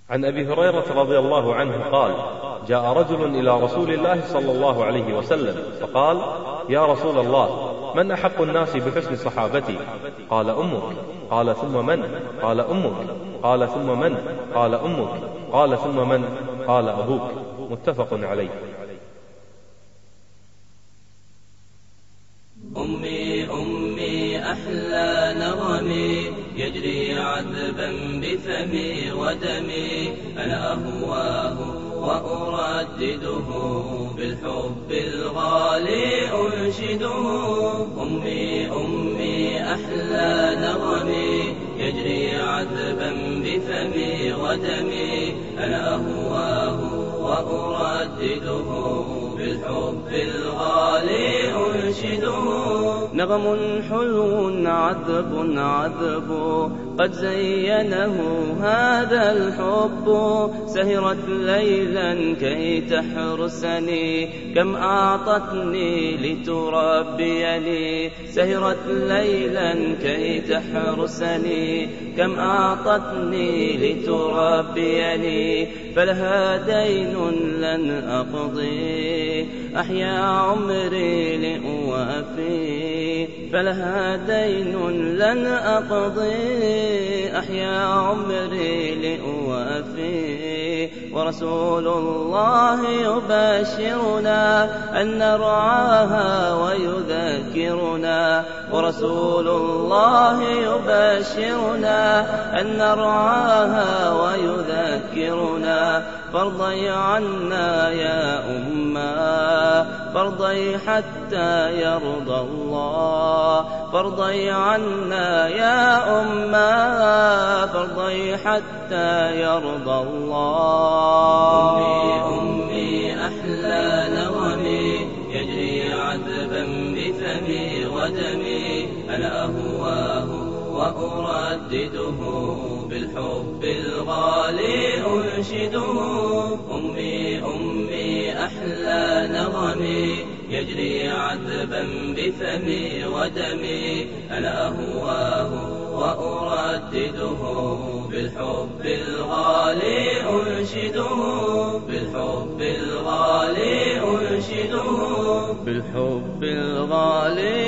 عن أبي هريرة رضي الله عنه قال: جاء رجل إلى رسول الله صلى الله عليه وسلم فقال: يا رسول الله، من أحق الناس بحسن صحابتي؟ قال: أمك. قال: ثم من؟ قال: أمك. قال: ثم من؟ قال: أمك. قال: ثم من؟ قال: أبوك. متفق عليه. أمي أمي أحلى نغمي يجري عذبا بفمي ودمي، أنا أهواه وأردده بالحب الغالي أنشده. أمي أمي أحلى نغمي يجري عذبا بفمي ودمي، أنا أهواه وأردده بالحب الغالي أنشده. نغم حلو عذب عذب قد زينه هذا الحب، سهرت ليلا كي تحرسني كم أعطتني لتربيني، سهرت ليلا كي تحرسني كم أعطتني لتربيني، فلها دين لن أقضي أحيا عمري لأوافي، فلها دين لن أقضي أحيا عمري لأوافي. ورسول الله يباشرنا أن نرعاها ويذكرنا، ورسول الله يباشرنا أن نرعاها ويذكرنا، فارضي عنا يا أمّا فارضي حتى يرضى الله، فارضي عنا يا أمّا فارضي حتى يرضى الله. أمي أمي أحلى نغمي يجري عذبا بفمي ودمي، أنا أهواه وأردده بالحب الغالي أنشده. أمي أمي أحلى نغمي يجري عذبا بفمي ودمي، أنا أهواه وأردده بالحب الغالي أنشده، بالحب الغالي أنشده، بالحب الغالي